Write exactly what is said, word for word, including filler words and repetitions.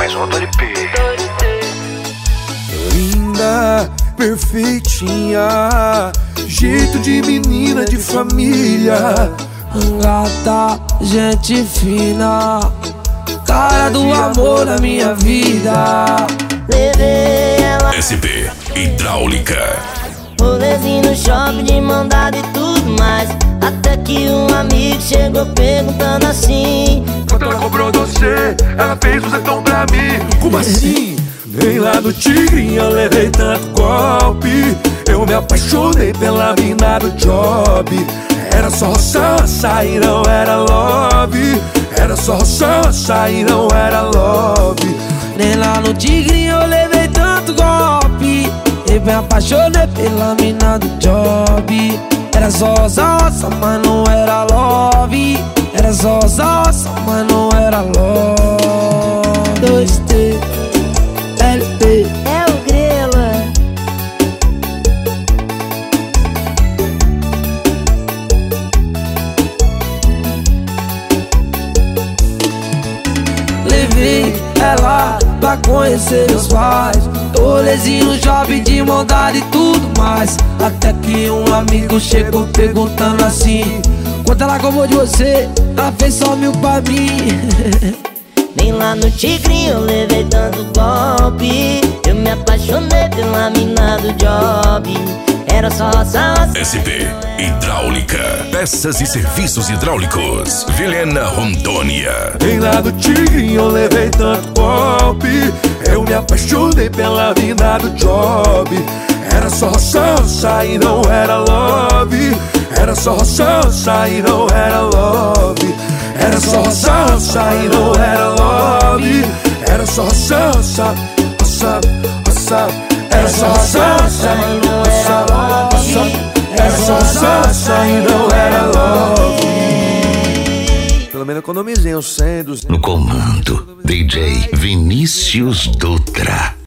mais um do L P. Linda, perfeitinha, jeito de menina de família. Gata, gente fina, cara do amor na minha vida. Levei ela S P Hidráulica, rolezinho no shopping de mão dada e tudo mais. Até que um amigo chegou perguntando assim: quando ela comprou doce, ela fez um zetão pra mim. Como assim? Nem lá no Tigrinho eu levei tanto golpe. Eu me apaixonei pela mina do job. Era só roça e não era love. Era só roça e não era love. Nem lá no Tigrinho eu levei tanto golpe. Eu me apaixonei pela mina do job. Era só roça, mas não era love. Era só roça, mas não era love. dois T L P é o Grela. Levei ela pra conhecer meus pais. Rolezinho no shopping de mão dada e tudo mais. Até que um amigo chegou perguntando assim: quanto ela comprou de você? Ela fez só mil pra mim. Nem lá no Tigrinho eu levei tanto golpe. Eu me apaixonei pela mina do job. Era só roça, roça. S P Hidráulica, peças e serviços hidráulicos, Vilhena, Rondônia. Nem lá do Tigrinho eu levei tanto golpe. Eu me apaixonei pela mina do job. Era só roça e não era love. Era só roça e não era love. Era só roça e não era love. Era só roça, roça, roça. Era só roça e não era love. Era só roça e não era love. Pelo menos economizei uns cem, duzentos. No comando, D J Vinícius Dutra.